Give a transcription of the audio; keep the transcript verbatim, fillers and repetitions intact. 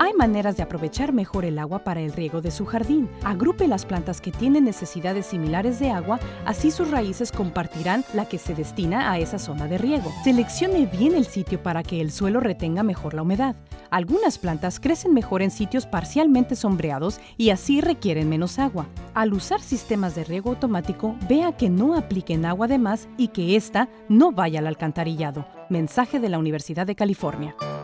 Hay maneras de aprovechar mejor el agua para el riego de su jardín. Agrupe las plantas que tienen necesidades similares de agua, así sus raíces compartirán la que se destina a esa zona de riego. Seleccione bien el sitio para que el suelo retenga mejor la humedad. Algunas plantas crecen mejor en sitios parcialmente sombreados y así requieren menos agua. Al usar sistemas de riego automático, vea que no apliquen agua de más y que ésta no vaya al alcantarillado. Mensaje de la Universidad de California.